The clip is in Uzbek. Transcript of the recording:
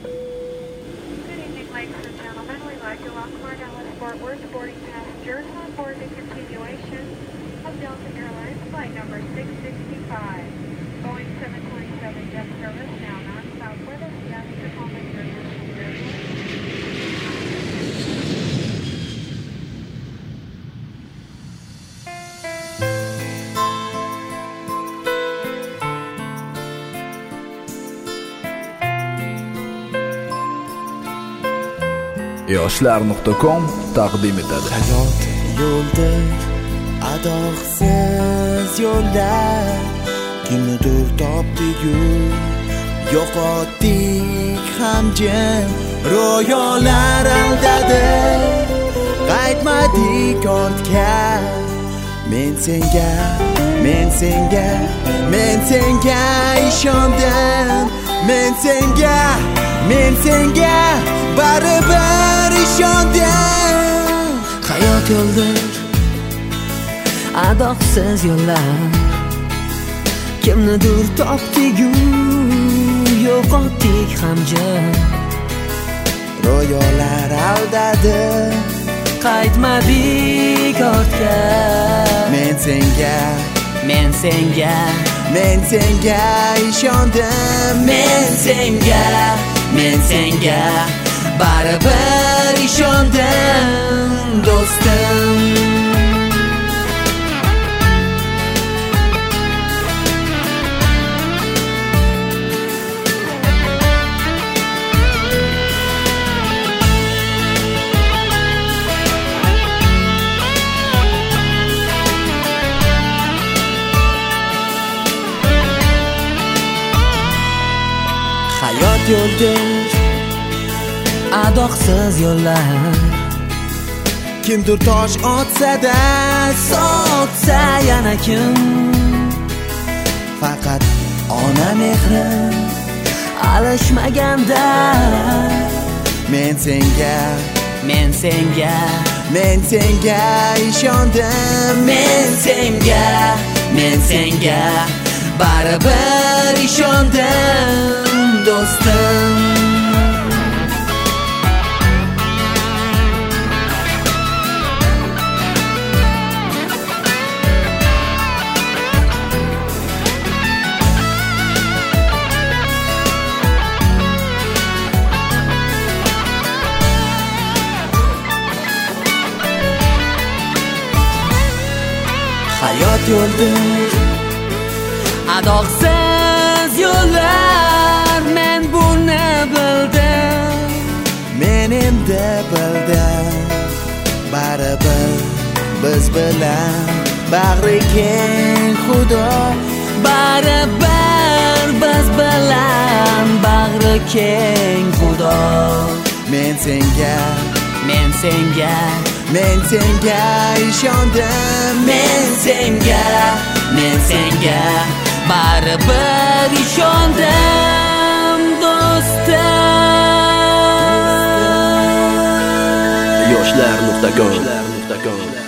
Good evening, ladies and gentlemen. We'd like to welcome our Dallas-Fort Worth boarding passengers on board the continuation of Delta Airlines flight number 665. Boeing 727 jet service now non-stop with us. Yes, to calling your national airport. yoshlar.com taqdim etadi. Hayot yo'ldir, adoqsiz yo'llar. Kimnidir topdik-u, yo'qotdik hamjim. Ro'yolar aldadi, qaytmadik ortga. Men senga ishondim. Men senga baribir ishondim. Hayot yo'ldir, adoqsiz yo'llar. Kimnidir topdik-u, yo'qotdik hamjim. Ro'yolar aldadi, qaytmadik ortga. men senga ishondim. Men senga baribir ishondim, do'stim. Hayot yo'ldir, adoqsiz yo'llar. kimdir tosh otsa-da, Sotsa yana kim? faqat ona mehri. Alishmaganda Men senga ishondim. Men senga baribir ishondim, do'stim. Hayot yo'ldir, Adoqsiz yo'llar. Men buni bildim. men endi bildim. Baribir biz bilan bag'ri keng Xudo. Baribir biz bilan bag'ri keng Xudo. Men senga ishondim. Men senga baribir ishondim, do'stim. yoshlar.com